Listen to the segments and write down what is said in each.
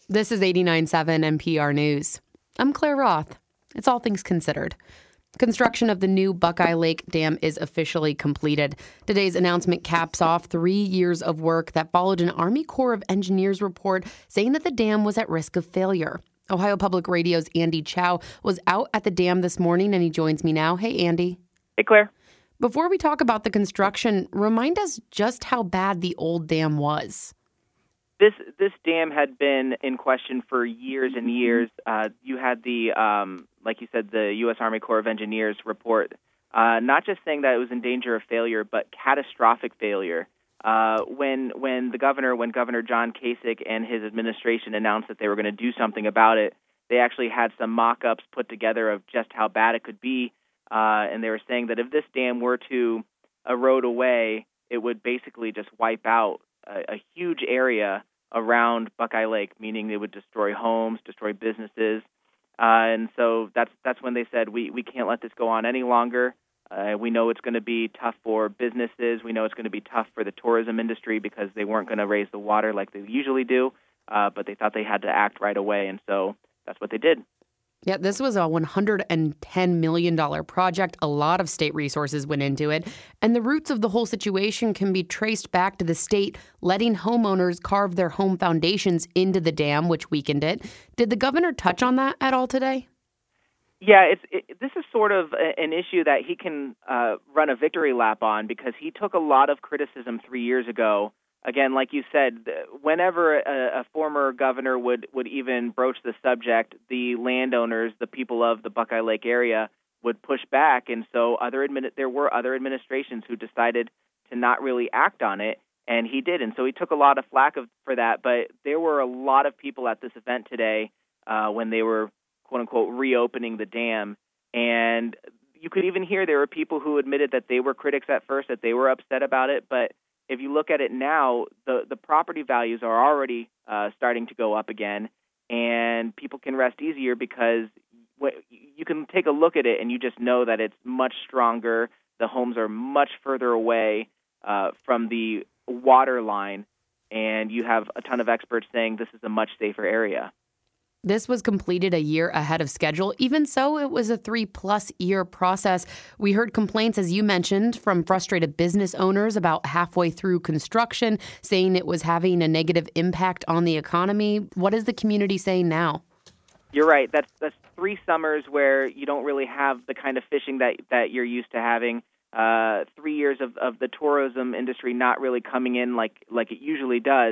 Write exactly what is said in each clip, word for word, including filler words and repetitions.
This is eighty-nine point seven N P R News. I'm Claire Roth. It's All Things Considered. Construction of the new Buckeye Lake Dam is officially completed. Today's announcement caps off three years of work that followed an Army Corps of Engineers report saying that the dam was at risk of failure. Ohio Public Radio's Andy Chow was out at the dam this morning, and he joins me now. Hey, Andy. Hey, Claire. Before we talk about the construction, remind us just how bad the old dam was. This this dam had been in question for years and years. Uh, you had the, um, like you said, the U S. Army Corps of Engineers report, uh, not just saying that it was in danger of failure, but catastrophic failure. Uh, when when the governor, when Governor John Kasich and his administration announced that they were going to do something about it, they actually had some mock-ups put together of just how bad it could be, uh, and they were saying that if this dam were to erode away, it would basically just wipe out a, a huge area around Buckeye Lake, meaning it would destroy homes, destroy businesses. Uh, and so that's that's when they said, we, we can't let this go on any longer. Uh, we know it's going to be tough for businesses. We know it's going to be tough for the tourism industry because they weren't going to raise the water like they usually do, uh, but they thought they had to act right away, and so that's what they did. Yeah, this was a one hundred ten million dollars project. A lot of state resources went into it. And the roots of the whole situation can be traced back to the state letting homeowners carve their home foundations into the dam, which weakened it. Did the governor touch on that at all today? Yeah, it's it, this is sort of a, an issue that he can uh, run a victory lap on because he took a lot of criticism three years ago. Again, like you said, whenever a, a former governor would, would even broach the subject, the landowners, the people of the Buckeye Lake area, would push back. And so other admin- there were other administrations who decided to not really act on it, and he did. And so he took a lot of flack of, for that. But there were a lot of people at this event today uh, when they were, quote-unquote, reopening the dam. And you could even hear there were people who admitted that they were critics at first, that they were upset about it. But if you look at it now, the, the property values are already uh, starting to go up again, and people can rest easier because what, you can take a look at it and you just know that it's much stronger. The homes are much further away uh, from the water line, and you have a ton of experts saying this is a much safer area. This was completed a year ahead of schedule. Even so, it was a three-plus year process. We heard complaints, as you mentioned, from frustrated business owners about halfway through construction, saying it was having a negative impact on the economy. What is the community saying now? You're right. That's that's three summers where you don't really have the kind of fishing that, that you're used to having. Uh, three years of, of the tourism industry not really coming in like, like it usually does.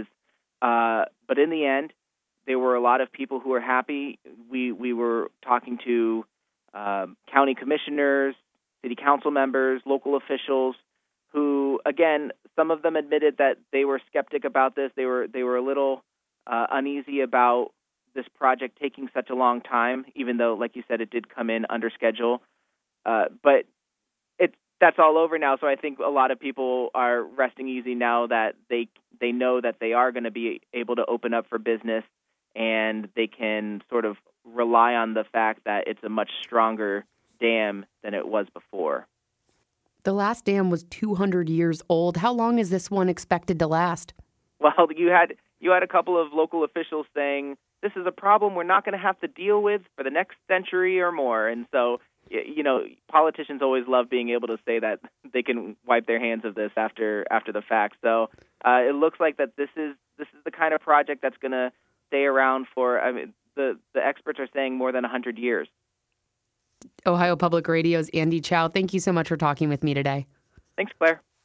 Uh, but in the end, there were a lot of people who were happy. We we were talking to uh, county commissioners, city council members, local officials, who, again, some of them admitted that they were skeptic about this. They were they were a little uh, uneasy about this project taking such a long time, even though, like you said, it did come in under schedule. Uh, but it that's all over now. So I think a lot of people are resting easy now that they they know that they are going to be able to open up for business, and they can sort of rely on the fact that it's a much stronger dam than it was before. The last dam was two hundred years old. How long is this one expected to last? Well, you had you had a couple of local officials saying this is a problem we're not going to have to deal with for the next century or more. And so, you know, politicians always love being able to say that they can wipe their hands of this after after the fact. So uh, it looks like that this is this is the kind of project that's going to stay around for, I mean, the, the experts are saying more than one hundred years. Ohio Public Radio's Andy Chow, thank you so much for talking with me today. Thanks, Claire.